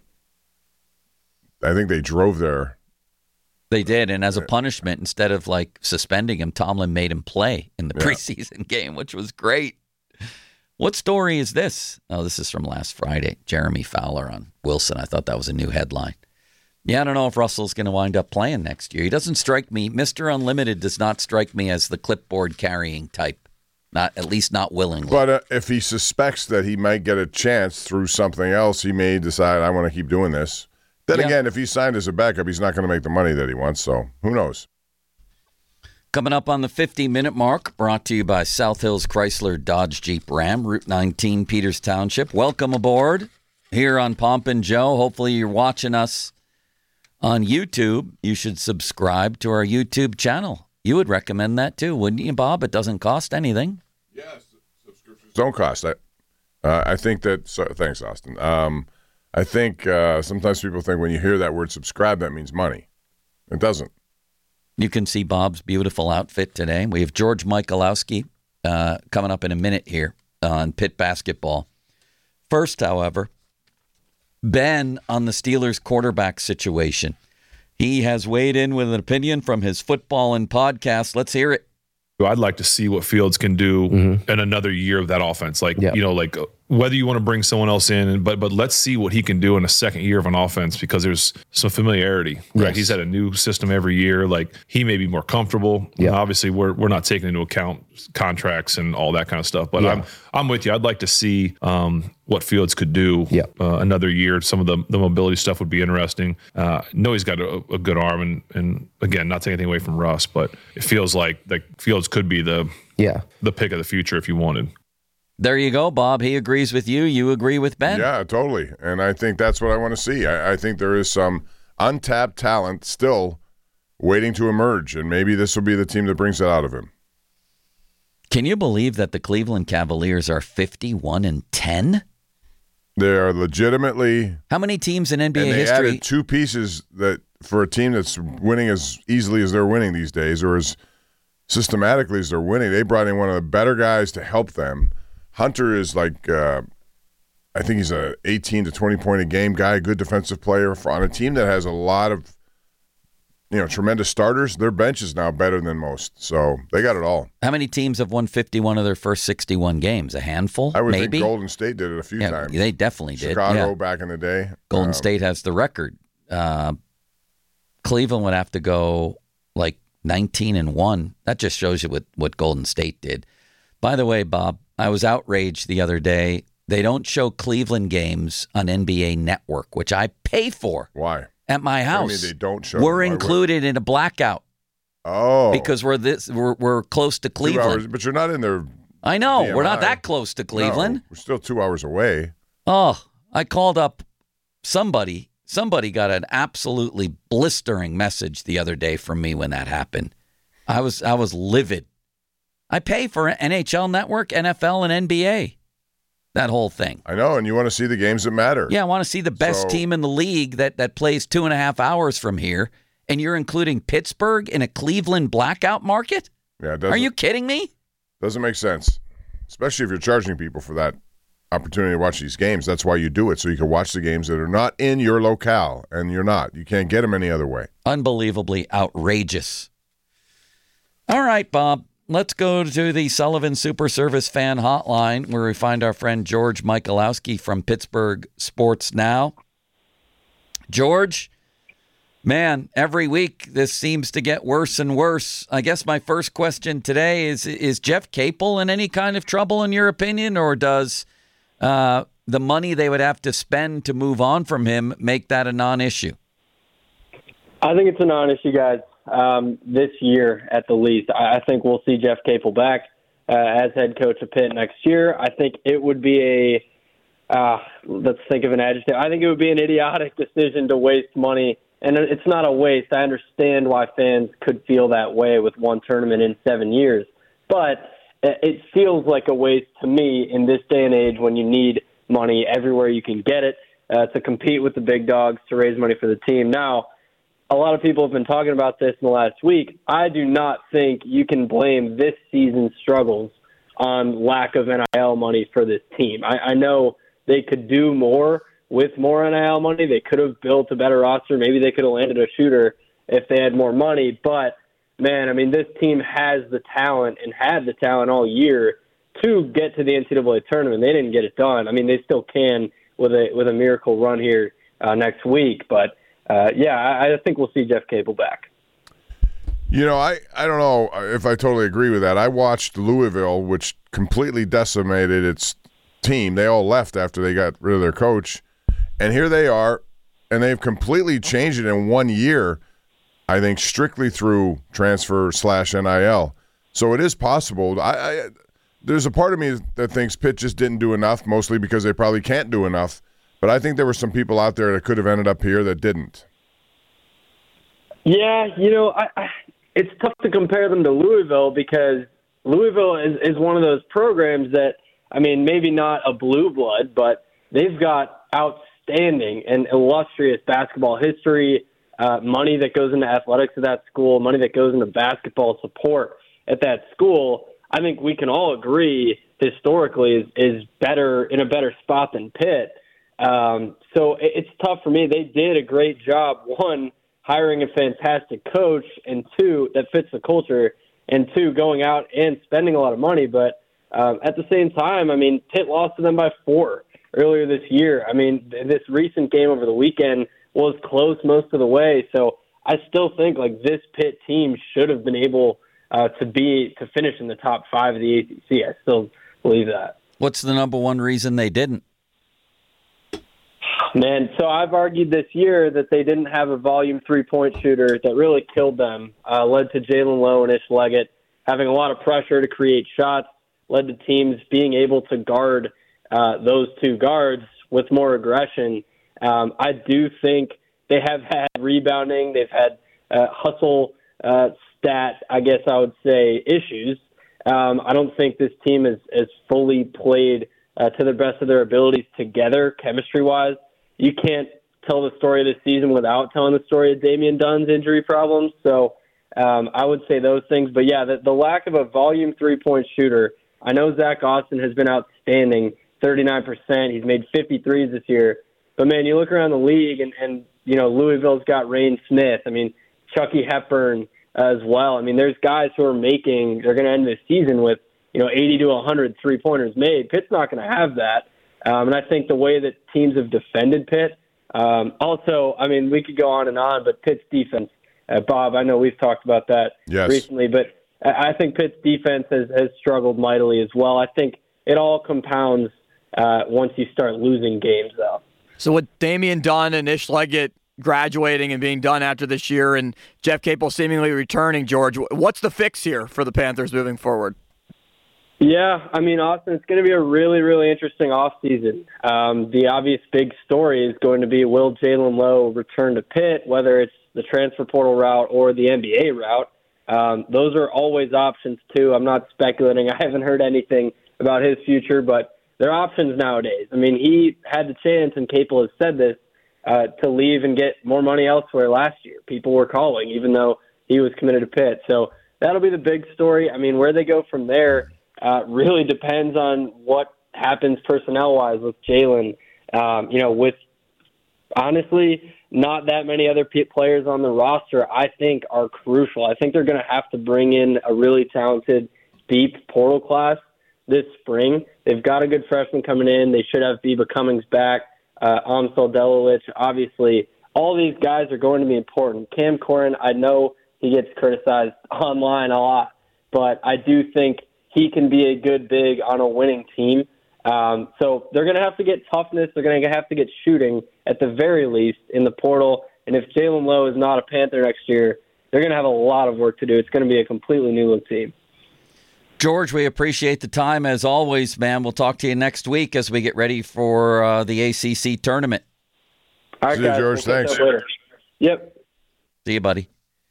I think they drove there. They did, and as a punishment, instead of like suspending him, Tomlin made him play in the Yeah. preseason game, which was great. What story is this? Oh, this is from last Friday. Jeremy Fowler on Wilson. I thought that was a new headline. Yeah, I don't know if Russell's going to wind up playing next year. He doesn't strike me. Mister Unlimited does not strike me as the clipboard carrying type. Not at least not willingly. But uh, if he suspects that he might get a chance through something else, he may decide, I want to keep doing this. Then Yeah. again, if he's signed as a backup, he's not going to make the money that he wants. So who knows? Coming up on the fifty-minute mark, brought to you by South Hills Chrysler Dodge Jeep Ram, Route nineteen, Peters Township. Welcome aboard here on Pomp and Joe. Hopefully you're watching us on YouTube. You should subscribe to our YouTube channel. You would recommend that too, wouldn't you, Bob? It doesn't cost anything. Yes, subscriptions don't cost. I, uh, I think that. So, thanks, Austin. Um, I think uh, sometimes people think when you hear that word "subscribe," that means money. It doesn't. You can see Bob's beautiful outfit today. We have George Michalowski uh, coming up in a minute here on Pitt Basketball. First, however, Ben on the Steelers quarterback situation. He has weighed in with an opinion from his football and podcast. Let's hear it. So I'd like to see what Fields can do mm-hmm. in another year of that offense. Like, yep. you know, like whether you want to bring someone else in, but but let's see what he can do in a second year of an offense because there's some familiarity. Right? Yes. He's had a new system every year. Like he may be more comfortable. Yep. Obviously, we're we're not taking into account contracts and all that kind of stuff. But yeah. I'm I'm with you. I'd like to see um, what Fields could do yep. uh, another year. Some of the, the mobility stuff would be interesting. Uh, know he's got a, a good arm, and and again, not taking anything away from Russ, but it feels like like Fields could be the yeah the pick of the future if you wanted. There you go, Bob. He agrees with you. You agree with Ben. Yeah, totally. And I think that's what I want to see. I, I think there is some untapped talent still waiting to emerge, and maybe this will be the team that brings it out of him. Can you believe that the Cleveland Cavaliers are fifty-one and ten? They are legitimately. How many teams in N B A and they history? Added two pieces that for a team that's winning as easily as they're winning these days, or as systematically as they're winning. They brought in one of the better guys to help them. Hunter is like, uh, I think he's a eighteen to twenty point a game guy, good defensive player for, on a team that has a lot of, you know, tremendous starters. Their bench is now better than most, so they got it all. How many teams have won fifty-one of their first sixty-one games? A handful, I would maybe? think Golden State did it a few yeah, times. They definitely did. Chicago yeah. back in the day. Golden um, State has the record. Uh, Cleveland would have to go like nineteen and one. That just shows you what, what Golden State did. By the way, Bob, I was outraged the other day. They don't show Cleveland games on N B A Network, which I pay for. Why? At my house. I mean, they don't show. We're them. included in a blackout. Oh, because we're this we're we're close to Cleveland. Two hours, but you're not in there. I know D M I. We're not that close to Cleveland. No, we're still two hours away. Oh, I called up somebody. Somebody got an absolutely blistering message the other day from me when that happened. I was I was livid. I pay for N H L Network, N F L, and N B A. That whole thing. I know, and you want to see the games that matter. Yeah, I want to see the best so, team in the league that, that plays two and a half hours from here, and you're including Pittsburgh in a Cleveland blackout market? Yeah, Are you kidding me? Doesn't make sense, especially if you're charging people for that opportunity to watch these games. That's why you do it, so you can watch the games that are not in your locale, and you're not. You can't get them any other way. Unbelievably outrageous. All right, Bob. Let's go to the Sullivan Super Service Fan Hotline, where we find our friend George Michalowski from Pittsburgh Sports Now. George, man, every week this seems to get worse and worse. I guess my first question today is, is Jeff Capel in any kind of trouble, in your opinion, or does uh, the money they would have to spend to move on from him make that a non-issue? I think it's a non-issue, guys. Um, this year, at the least, I think we'll see Jeff Capel back uh, as head coach of Pitt next year. I think it would be a, uh, let's think of an adjective. I think it would be an idiotic decision to waste money. And it's not a waste. I understand why fans could feel that way with one tournament in seven years. But it feels like a waste to me in this day and age when you need money everywhere you can get it uh, to compete with the big dogs, to raise money for the team. Now, a lot of people have been talking about this in the last week. I do not think you can blame this season's struggles on lack of N I L money for this team. I, I know they could do more with more N I L money. They could have built a better roster. Maybe they could have landed a shooter if they had more money. But, man, I mean, this team has the talent and had the talent all year to get to the N C double A tournament. They didn't get it done. I mean, they still can with a with a miracle run here uh, next week. But, Uh, yeah, I, I think we'll see Jeff Capel back. You know, I, I don't know if I totally agree with that. I watched Louisville, which completely decimated its team. They all left after they got rid of their coach. And here they are, and they've completely changed it in one year, I think, strictly through transfer slash N I L. So it is possible. I, I There's a part of me that thinks Pitt just didn't do enough, mostly because they probably can't do enough. But I think there were some people out there that could have ended up here that didn't. Yeah, you know, I, I, it's tough to compare them to Louisville because Louisville is, is one of those programs that, I mean, maybe not a blue blood, but they've got outstanding and illustrious basketball history, uh, money that goes into athletics at that school, money that goes into basketball support at that school. I think we can all agree historically is, is better in a better spot than Pitt. Um, so it's tough for me. They did a great job, one, hiring a fantastic coach, and two, that fits the culture and two, going out and spending a lot of money. But um, at the same time, I mean, Pitt lost to them by four earlier this year. I mean, this recent game over the weekend was close most of the way. So I still think like this Pitt team should have been able uh, to be to finish in the top five of the A C C. I still believe that. What's the number one reason they didn't? Man, so I've argued this year that they didn't have a volume three-point shooter that really killed them, uh, led to Jalen Lowe and Ish Leggett having a lot of pressure to create shots, led to teams being able to guard uh, those two guards with more aggression. Um, I do think they have had rebounding. They've had uh, hustle uh, stat, I guess I would say, issues. Um, I don't think this team is, is fully played uh, to the best of their abilities together, chemistry-wise. You can't tell the story of this season without telling the story of Damian Dunn's injury problems. So um, I would say those things. But, yeah, the, the lack of a volume three-point shooter. I know Zach Austin has been outstanding, thirty-nine percent. He's made fifty-threes this year. But, man, you look around the league, and, and you know, Louisville's got Rain Smith. I mean, Chucky Hepburn uh, as well. I mean, there's guys who are making – they're going to end this season with, you know, eighty to one hundred three-pointers made. Pitt's not going to have that. Um, and I think the way that teams have defended Pitt, um, also, I mean, we could go on and on, but Pitt's defense, uh, Bob, I know we've talked about that yes. recently, but I think Pitt's defense has, has struggled mightily as well. I think it all compounds uh, once you start losing games, though. So with Damian Dunn and Ish Leggett graduating and being done after this year and Jeff Capel seemingly returning, George, what's the fix here for the Panthers moving forward? Yeah, I mean, Austin, it's going to be a really, really interesting offseason. Um, the obvious big story is going to be, will Jalen Lowe return to Pitt, whether it's the transfer portal route or the N B A route. Um, those are always options, too. I'm not speculating. I haven't heard anything about his future, but they're options nowadays. I mean, he had the chance, and Capel has said this, uh, to leave and get more money elsewhere last year. People were calling, even though he was committed to Pitt. So that'll be the big story. I mean, where they go from there Uh, really depends on what happens personnel-wise with Jalen. Um, you know, with honestly not that many other p- players on the roster, I think are crucial. I think they're going to have to bring in a really talented, deep portal class this spring. They've got a good freshman coming in. They should have Biba Cummings back, uh, Amsel Delilich. Obviously, all these guys are going to be important. Cam Corrin, I know he gets criticized online a lot, but I do think he can be a good big on a winning team. Um, so they're going to have to get toughness. They're going to have to get shooting at the very least in the portal. And if Jalen Lowe is not a Panther next year, they're going to have a lot of work to do. It's going to be a completely new look team. George, we appreciate the time as always, man. We'll talk to you next week as we get ready for uh, the A C C tournament. All right, See you, guys. George. We'll Thanks. later. Yep. See you, buddy.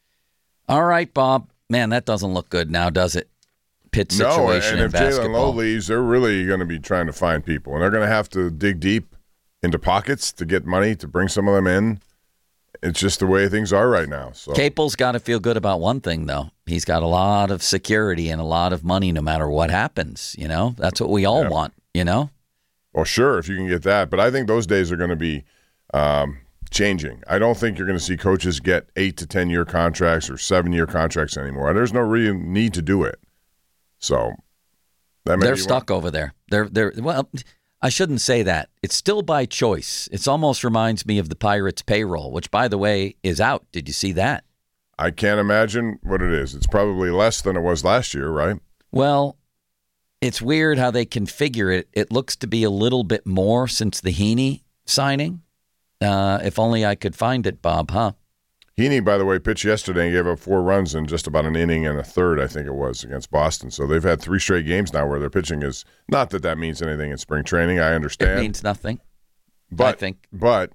All right, Bob. Man, that doesn't look good now, does it? Pitt situation no, and in if basketball. Jalen Lowe leaves, they're really going to be trying to find people, and they're going to have to dig deep into pockets to get money to bring some of them in. It's just the way things are right now. So Capel's got to feel good about one thing, though. He's got a lot of security and a lot of money no matter what happens. You know, that's what we all yeah. want, you know? Well, sure, if you can get that. But I think those days are going to be um, changing. I don't think you're going to see coaches get eight to ten-year contracts or seven-year contracts anymore. There's no real need to do it. So that may they're be stuck one. over there. They're they're well. I shouldn't say that. It's still by choice. It almost reminds me of the Pirates payroll, which, by the way, is out. Did you see that? I can't imagine what it is. It's probably less than it was last year, right? Well, it's weird how they configure it. It looks to be a little bit more since the Heaney signing. Uh, if only I could find it, Bob, huh? Heaney, by the way, pitched yesterday and gave up four runs in just about an inning and a third, I think it was, against Boston. So they've had three straight games now where their pitching is – not that that means anything in spring training. I understand. It means nothing, but, I think. But,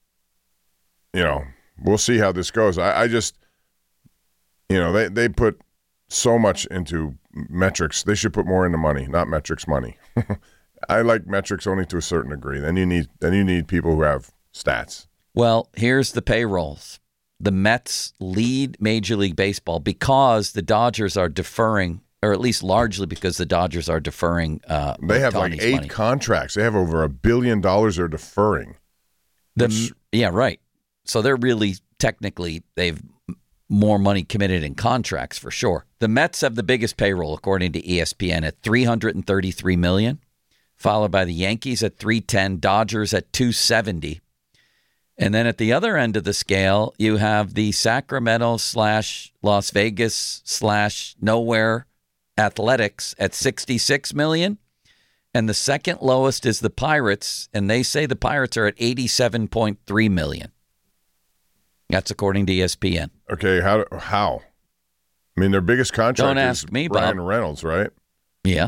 you know, we'll see how this goes. I, I just – you know, they, they put so much into metrics. They should put more into money, not metrics money. I like metrics only to a certain degree. Then you need then you need people who have stats. Well, here's the payrolls. The Mets lead Major League Baseball because the Dodgers are deferring, or at least largely because the Dodgers are deferring. Uh, they have Tony's like eight money. contracts. They have over a billion dollars they're deferring. The, which, yeah, right. So they're really technically they've more money committed in contracts for sure. The Mets have the biggest payroll, according to E S P N, at three hundred thirty-three million dollars, followed by the Yankees at three hundred ten, Dodgers at two hundred seventy. And then at the other end of the scale, you have the Sacramento slash Las Vegas slash nowhere Athletics at sixty-six million dollars. And the second lowest is the Pirates, and they say the Pirates are at eighty-seven point three million dollars. That's according to E S P N. Okay, how? How? I mean, their biggest contract Don't is ask me, Ryan Bob. Reynolds, right? Yeah.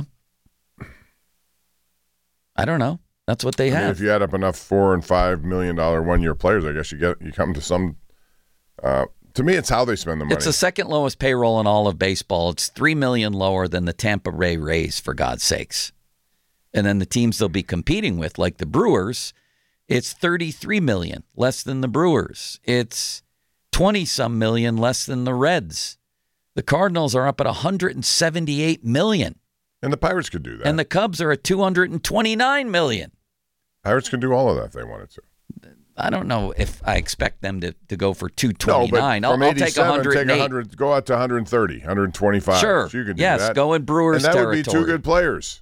I don't know. That's what they I have. mean, if you add up enough four and five million dollar one year players, I guess you get you come to some. Uh, to me, it's how they spend the money. It's the second lowest payroll in all of baseball. It's three million dollars lower than the Tampa Bay Rays, for God's sakes. And then the teams they'll be competing with, like the Brewers, it's thirty-three million dollars less than the Brewers. It's twenty some million less than the Reds. The Cardinals are up at one hundred seventy-eight million dollars. And the Pirates could do that. And the Cubs are at two hundred twenty-nine million dollars. Pirates can do all of that if they wanted to. I don't know if I expect them to, to go for two twenty-nine. No, but from I'll, I'll take one hundred eight. Take one hundred, go out to one hundred thirty, one hundred twenty-five. Sure. So you could do yes, that. go in Brewers and that territory. would be two good players.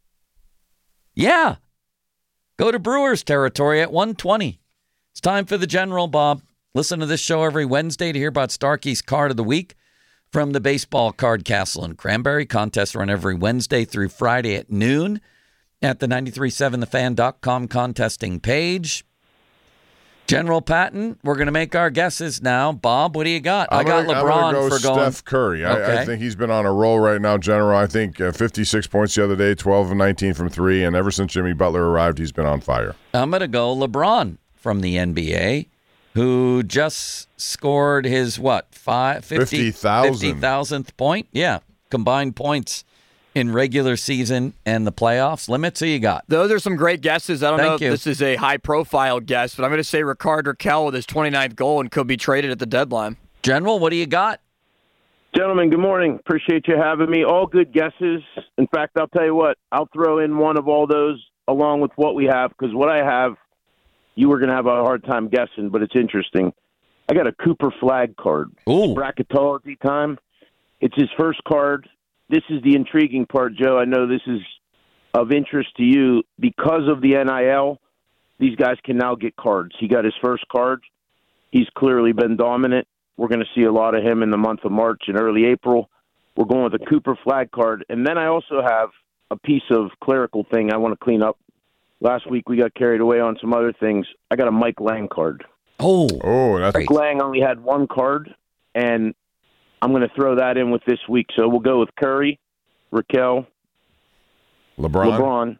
Yeah. Go to Brewers territory at one twenty. It's time for the General, Bob. Listen to this show every Wednesday to hear about Starkey's Card of the Week from the Baseball Card Castle in Cranberry. Contests run every Wednesday through Friday at noon at the nine three seven the fan dot com contesting page. General Patton, we're going to make our guesses now. Bob, what do you got? I'm I got gonna, LeBron I'm gonna go for going. Steph Curry. I, Okay. I think he's been on a roll right now, General. I think uh, fifty-six points the other day, twelve of nineteen from three, and ever since Jimmy Butler arrived, he's been on fire. I'm going to go LeBron from the N B A, who just scored his, what, five, fifty, fifty thousand. fifty thousandth point? Yeah, combined points in regular season and the playoffs. Limits, who you got? Those are some great guesses. I don't Thank know if you. this is a high-profile guess, but I'm going to say Rickard Raquel with his twenty-ninth goal and could be traded at the deadline. General, what do you got? Gentlemen, good morning. Appreciate you having me. All good guesses. In fact, I'll tell you what, I'll throw in one of all those along with what we have, because what I have, you were going to have a hard time guessing, but it's interesting. I got a Cooper Flag card. Ooh. Bracketology time. It's his first card. This is the intriguing part, Joe. I know this is of interest to you. Because of the N I L, these guys can now get cards. He got his first card. He's clearly been dominant. We're going to see a lot of him in the month of March and early April. We're going with a Cooper Flag card. And then I also have a piece of clerical thing I want to clean up. Last week we got carried away on some other things. I got a Mike Lang card. Oh, oh, that's Mike Lang only had one card, and I'm going to throw that in with this week. So we'll go with Curry, Raquel, LeBron, LeBron,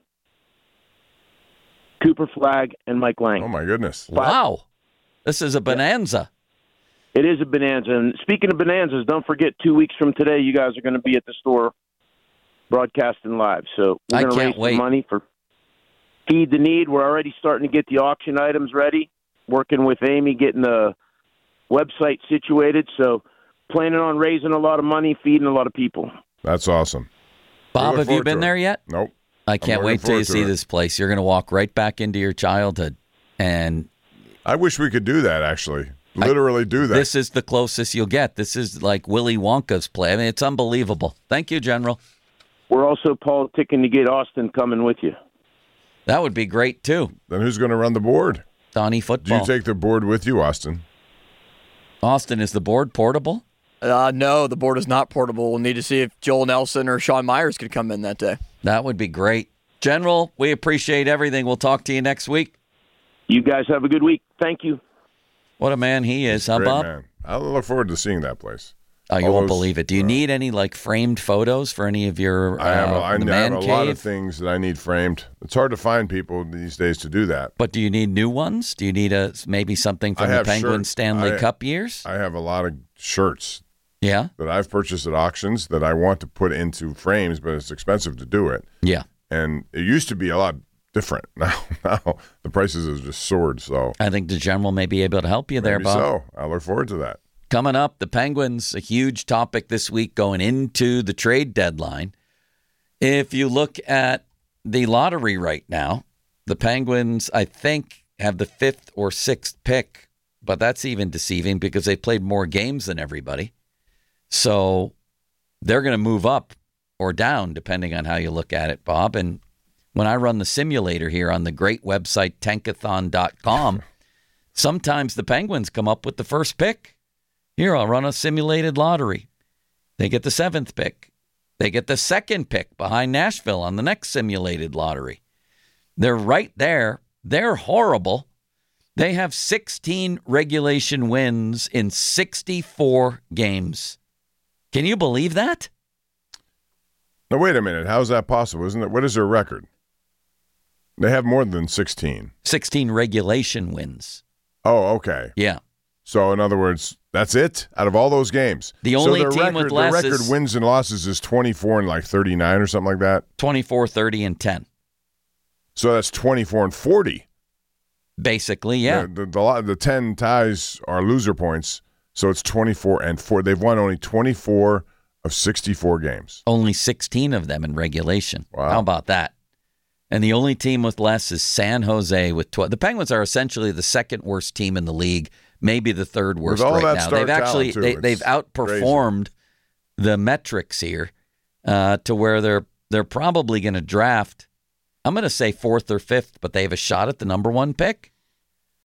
Cooper Flag, and Mike Lang. Oh, my goodness. Wow. This is a bonanza. It is a bonanza. And speaking of bonanzas, don't forget, two weeks from today, you guys are going to be at the store broadcasting live. So we're I going to can't raise wait. some money for Feed the Need. We're already starting to get the auction items ready, working with Amy, getting the website situated. So planning on raising a lot of money, feeding a lot of people. That's awesome. Bob, look have you forward to been it. there yet? Nope. I can't looking wait till you forward to see it. this place. You're going to walk right back into your childhood. And I wish we could do that, actually. Literally do that. this is the closest you'll get. This is like Willy Wonka's play. I mean, it's unbelievable. Thank you, General. We're also politicking to get Austin coming with you. That would be great, too. Then who's going to run the board? Donnie Do Football. you take the board with you, Austin? Austin, is the board portable? Uh, no, the board is not portable. We'll need to see if Joel Nelson or Sean Myers could come in that day. That would be great. General, we appreciate everything. We'll talk to you next week. You guys have a good week. Thank you. What a man he is, huh, Great Bob? man. I look forward to seeing that place. Oh, you All won't those- believe it. Do you need any like framed photos for any of your? Uh, I have, a, I the I man have a cave? lot of things that I need framed. It's hard to find people these days to do that. But do you need new ones? Do you need a maybe something I from the have Penguin shirts. Stanley I- Cup years? I have a lot of shirts Yeah, that I've purchased at auctions that I want to put into frames, but it's expensive to do it. yeah. And it used to be a lot different. Now, now the prices have just soared. So I think the General may be able to help you there, maybe Bob. so. I look forward to that. Coming up, the Penguins, a huge topic this week going into the trade deadline. If you look at the lottery right now, the Penguins, I think, have the fifth or sixth pick but that's even deceiving because they played more games than everybody. So they're going to move up or down depending on how you look at it, Bob. And when I run the simulator here on the great website tankathon dot com, sometimes the Penguins come up with the first pick. Here, I'll run a simulated lottery. They get the seventh pick. They get the second pick behind Nashville on the next simulated lottery. They're right there. They're horrible. They have sixteen regulation wins in sixty-four games. Can you believe that? Now, wait a minute. How is that possible? Isn't it? What is their record? They have more than sixteen. sixteen regulation wins. Oh, okay. Yeah. So, in other words, that's it out of all those games. The only so team record, with less their record is wins and losses is twenty-four and like thirty-nine or something like that. twenty-four, thirty, and ten. So that's twenty-four and forty. Basically, yeah. The, the, the, the ten ties are loser points, so it's twenty-four and four. They've won only twenty-four of sixty-four games. Only sixteen of them in regulation. Wow. How about that? And the only team with less is San Jose with twelve. The Penguins are essentially the second worst team in the league, maybe the third worst With all right that now. star They've actually talent, too, they, it's they've outperformed crazy. the metrics here uh, to where they're they're probably going to draft. I'm going to say fourth or fifth, but they have a shot at the number one pick.